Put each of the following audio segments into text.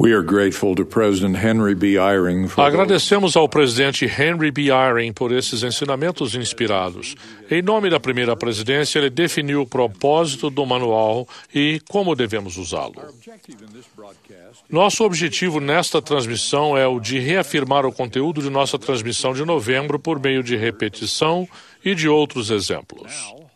We are grateful to President Henry B. Eyring for Agradecemos ao presidente Henry B. Eyring por esses ensinamentos inspirados. Em nome da primeira presidência, ele definiu o propósito do manual e como devemos usá-lo. Nosso objetivo nesta transmissão é o de reafirmar o conteúdo de nossa transmissão de novembro por meio de repetição e de outros exemplos.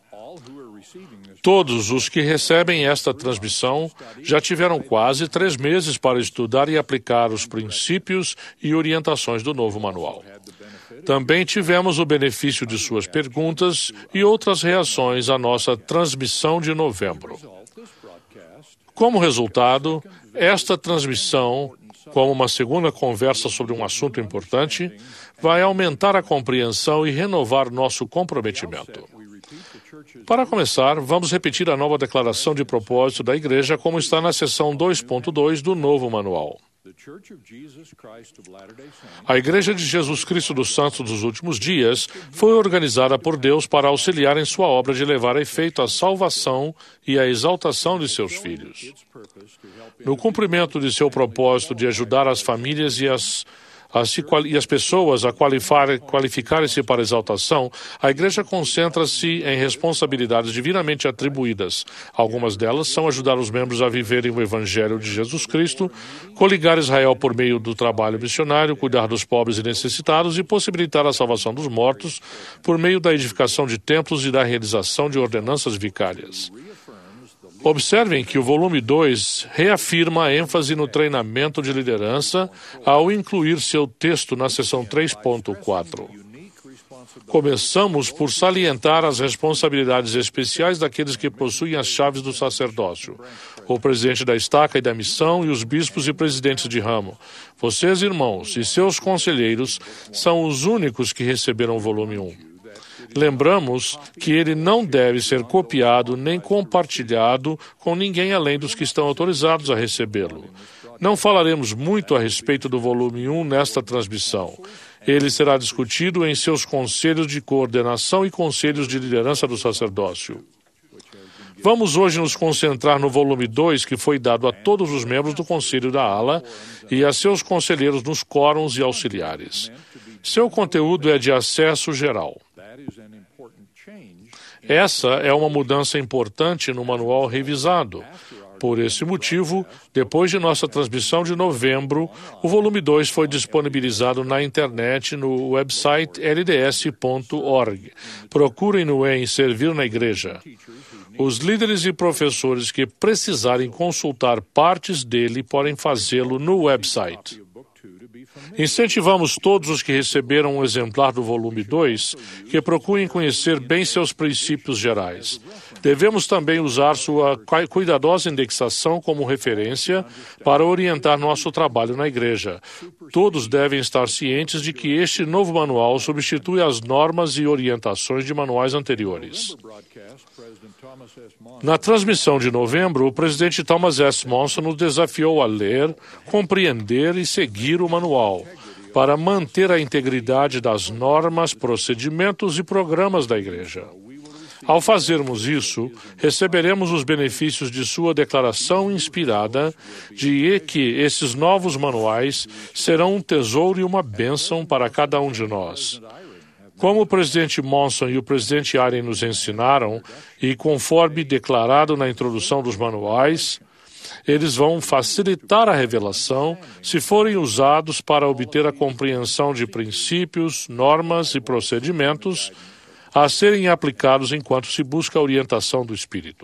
Todos os que recebem esta transmissão já tiveram quase 3 meses para estudar e aplicar os princípios e orientações do novo manual. Também tivemos o benefício de suas perguntas e outras reações à nossa transmissão de novembro. Como resultado, esta transmissão, como uma segunda conversa sobre um assunto importante, vai aumentar a compreensão e renovar nosso comprometimento. Para começar, vamos repetir a nova declaração de propósito da Igreja como está na seção 2.2 do novo manual. A Igreja de Jesus Cristo dos Santos dos Últimos Dias foi organizada por Deus para auxiliar em sua obra de levar a efeito a salvação e a exaltação de seus filhos. No cumprimento de seu propósito de ajudar as famílias e as pessoas a qualificarem-se para a exaltação, a Igreja concentra-se em responsabilidades divinamente atribuídas. Algumas delas são ajudar os membros a viverem o Evangelho de Jesus Cristo, coligar Israel por meio do trabalho missionário, cuidar dos pobres e necessitados e possibilitar a salvação dos mortos por meio da edificação de templos e da realização de ordenanças vicárias. Observem que o volume 2 reafirma a ênfase no treinamento de liderança ao incluir seu texto na seção 3.4. Começamos por salientar as responsabilidades especiais daqueles que possuem as chaves do sacerdócio, o presidente da estaca e da missão e os bispos e presidentes de ramo. Vocês, irmãos, e seus conselheiros são os únicos que receberam o volume 1. Lembramos que ele não deve ser copiado nem compartilhado com ninguém além dos que estão autorizados a recebê-lo. Não falaremos muito a respeito do volume 1 nesta transmissão. Ele será discutido em seus conselhos de coordenação e conselhos de liderança do sacerdócio. Vamos hoje nos concentrar no volume 2, que foi dado a todos os membros do Conselho da Ala e a seus conselheiros nos quórums e auxiliares. Seu conteúdo é de acesso geral. Essa é uma mudança importante no manual revisado. Por esse motivo, depois de nossa transmissão de novembro, o volume 2 foi disponibilizado na internet no website lds.org. Procurem-no em Servir na Igreja. Os líderes e professores que precisarem consultar partes dele podem fazê-lo no website. Incentivamos todos os que receberam um exemplar do volume 2 que procurem conhecer bem seus princípios gerais. Devemos também usar sua cuidadosa indexação como referência para orientar nosso trabalho na Igreja. Todos devem estar cientes de que este novo manual substitui as normas e orientações de manuais anteriores. Na transmissão de novembro, o presidente Thomas S. Monson nos desafiou a ler, compreender e seguir o manual, para manter a integridade das normas, procedimentos e programas da Igreja. Ao fazermos isso, receberemos os benefícios de sua declaração inspirada de que esses novos manuais serão um tesouro e uma bênção para cada um de nós. Como o presidente Monson e o presidente Eyring nos ensinaram, e conforme declarado na introdução dos manuais, eles vão facilitar a revelação se forem usados para obter a compreensão de princípios, normas e procedimentos a serem aplicados enquanto se busca a orientação do Espírito.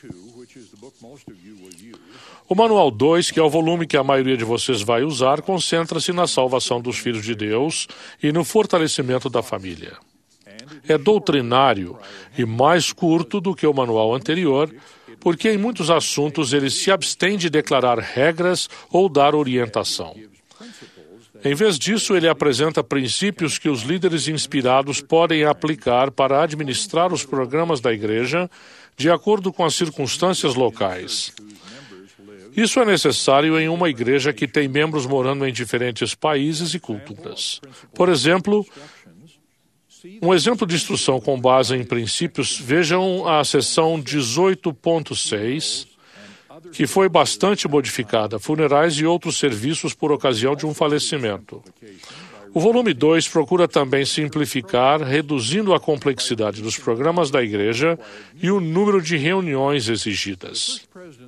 O Manual 2, que é o volume que a maioria de vocês vai usar, concentra-se na salvação dos filhos de Deus e no fortalecimento da família. É doutrinário e mais curto do que o manual anterior, porque em muitos assuntos ele se abstém de declarar regras ou dar orientação. Em vez disso, ele apresenta princípios que os líderes inspirados podem aplicar para administrar os programas da Igreja de acordo com as circunstâncias locais. Isso é necessário em uma igreja que tem membros morando em diferentes países e culturas. Por exemplo, um exemplo de instrução com base em princípios, vejam a seção 18.6, que foi bastante modificada, funerais e outros serviços por ocasião de um falecimento. O volume 2 procura também simplificar, reduzindo a complexidade dos programas da Igreja e o número de reuniões exigidas.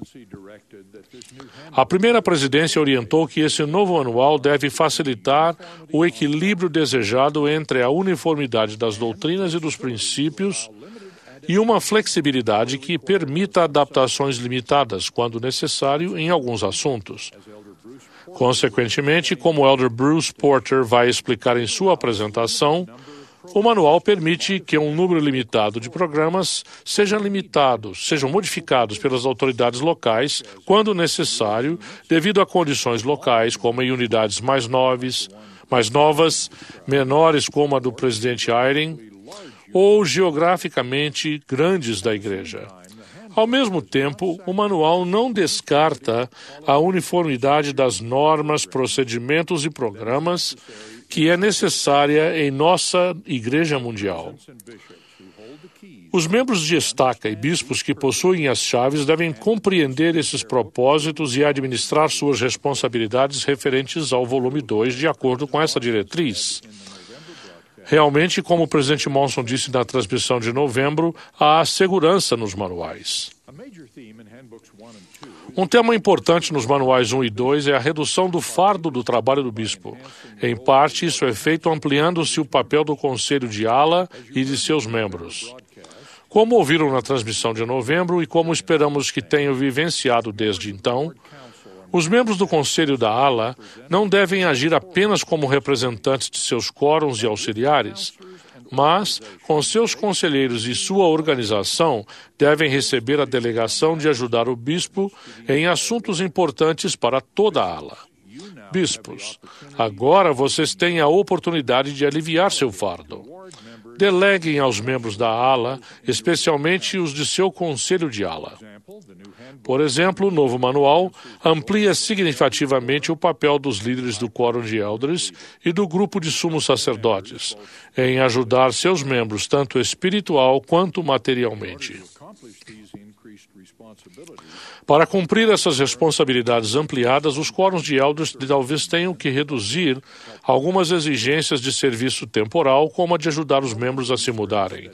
A primeira presidência orientou que esse novo manual deve facilitar o equilíbrio desejado entre a uniformidade das doutrinas e dos princípios e uma flexibilidade que permita adaptações limitadas, quando necessário, em alguns assuntos. Consequentemente, como o Elder Bruce Porter vai explicar em sua apresentação, o manual permite que um número limitado de programas sejam modificados pelas autoridades locais, quando necessário, devido a condições locais, como em unidades mais novas, menores como a do presidente Eyring, ou geograficamente grandes da Igreja. Ao mesmo tempo, o manual não descarta a uniformidade das normas, procedimentos e programas que é necessária em nossa Igreja Mundial. Os membros de estaca e bispos que possuem as chaves devem compreender esses propósitos e administrar suas responsabilidades referentes ao volume 2 de acordo com essa diretriz. Realmente, como o presidente Monson disse na transmissão de novembro, há segurança nos manuais. Um tema importante nos manuais 1 e 2 é a redução do fardo do trabalho do bispo. Em parte, isso é feito ampliando-se o papel do conselho de ala e de seus membros. Como ouviram na transmissão de novembro e como esperamos que tenham vivenciado desde então, os membros do Conselho da ALA não devem agir apenas como representantes de seus quórums e auxiliares, mas, com seus conselheiros e sua organização, devem receber a delegação de ajudar o bispo em assuntos importantes para toda a ALA. Bispos, agora vocês têm a oportunidade de aliviar seu fardo. Deleguem aos membros da ALA, especialmente os de seu conselho de ALA. Por exemplo, o novo manual amplia significativamente o papel dos líderes do quórum de elders e do grupo de sumos sacerdotes em ajudar seus membros tanto espiritual quanto materialmente. Para cumprir essas responsabilidades ampliadas, os quórums de elders talvez tenham que reduzir algumas exigências de serviço temporal, como a de ajudar os membros a se mudarem.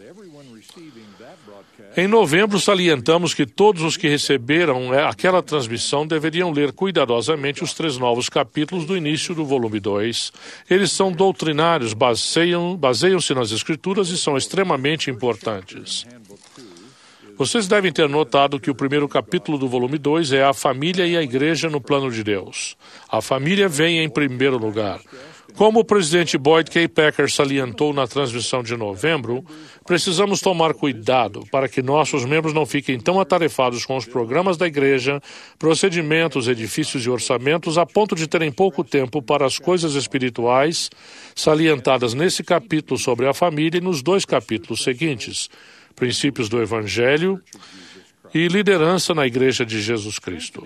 Em novembro, salientamos que todos os que receberam aquela transmissão deveriam ler cuidadosamente os 3 novos capítulos do início do volume 2. Eles são doutrinários, baseiam-se nas Escrituras e são extremamente importantes. Vocês devem ter notado que o primeiro capítulo do volume 2 é a família e a igreja no plano de Deus. A família vem em primeiro lugar. Como o presidente Boyd K. Packer salientou na transmissão de novembro, precisamos tomar cuidado para que nossos membros não fiquem tão atarefados com os programas da igreja, procedimentos, edifícios e orçamentos a ponto de terem pouco tempo para as coisas espirituais salientadas nesse capítulo sobre a família e nos 2 capítulos seguintes, princípios do Evangelho e liderança na Igreja de Jesus Cristo.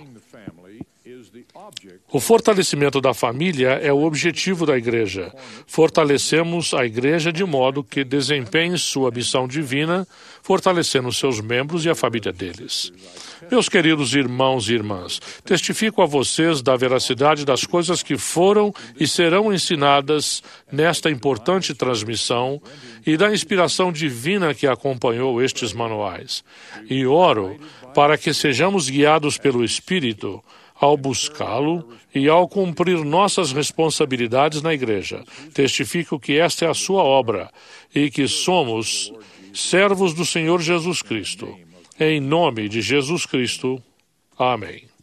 O fortalecimento da família é o objetivo da Igreja. Fortalecemos a Igreja de modo que desempenhe sua missão divina, fortalecendo seus membros e a família deles. Meus queridos irmãos e irmãs, testifico a vocês da veracidade das coisas que foram e serão ensinadas nesta importante transmissão e da inspiração divina que acompanhou estes manuais. E oro para que sejamos guiados pelo Espírito ao buscá-lo e ao cumprir nossas responsabilidades na Igreja. Testifico que esta é a sua obra e que somos servos do Senhor Jesus Cristo. Em nome de Jesus Cristo. Amém.